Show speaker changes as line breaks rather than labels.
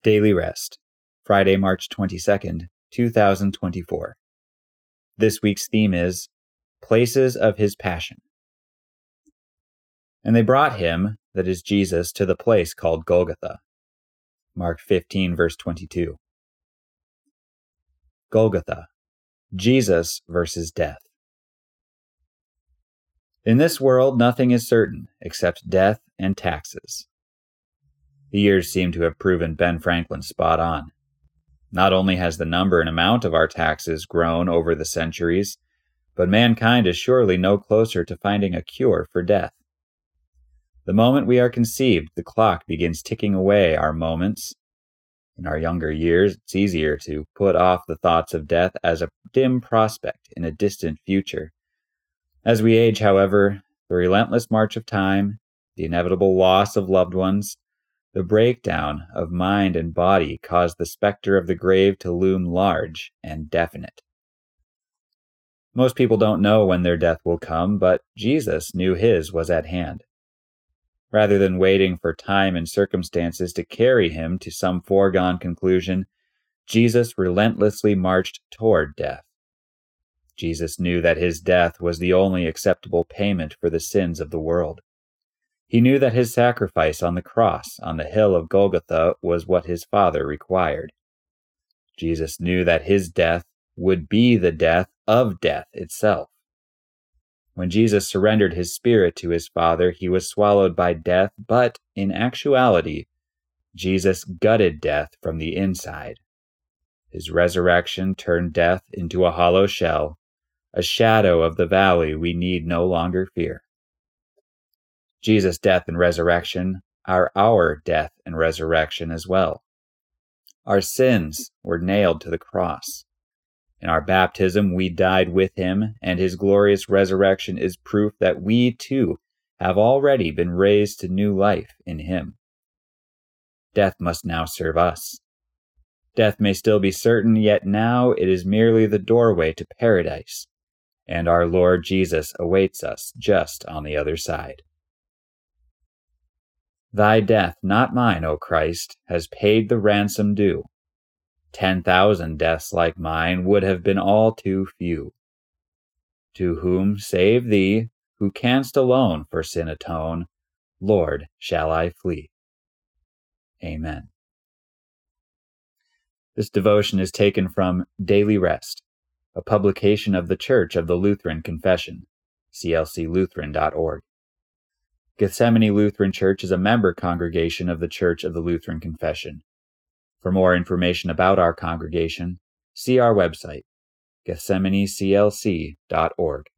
Daily Rest, Friday, March 22nd, 2024. This week's theme is Places of His Passion. And they brought him, that is Jesus, to the place called Golgotha. Mark 15, verse 22. Golgotha, Jesus versus death. In this world, nothing is certain except death and taxes. The years seem to have proven Ben Franklin spot on. Not only has the number and amount of our taxes grown over the centuries, but mankind is surely no closer to finding a cure for death. The moment we are conceived, the clock begins ticking away our moments. In our younger years, it's easier to put off the thoughts of death as a dim prospect in a distant future. As we age, however, the relentless march of time, the inevitable loss of loved ones, the breakdown of mind and body cause the specter of the grave to loom large and definite. Most people don't know when their death will come, but Jesus knew his was at hand. Rather than waiting for time and circumstances to carry him to some foregone conclusion, Jesus relentlessly marched toward death. Jesus knew that his death was the only acceptable payment for the sins of the world. He knew that his sacrifice on the cross on the hill of Golgotha was what his Father required. Jesus knew that his death would be the death of death itself. When Jesus surrendered his spirit to his Father, he was swallowed by death, but in actuality, Jesus gutted death from the inside. His resurrection turned death into a hollow shell, a shadow of the valley we need no longer fear. Jesus' death and resurrection are our death and resurrection as well. Our sins were nailed to the cross. In our baptism, we died with him, and his glorious resurrection is proof that we too have already been raised to new life in him. Death must now serve us. Death may still be certain, yet now it is merely the doorway to paradise, and our Lord Jesus awaits us just on the other side. Thy death, not mine, O Christ, has paid the ransom due. 10,000 deaths like mine would have been all too few. To whom, save thee, who canst alone for sin atone, Lord, shall I flee. Amen. This devotion is taken from Daily Rest, a publication of the Church of the Lutheran Confession, clclutheran.org. Gethsemane Lutheran Church is a member congregation of the Church of the Lutheran Confession. For more information about our congregation, see our website, gethsemaneclc.org.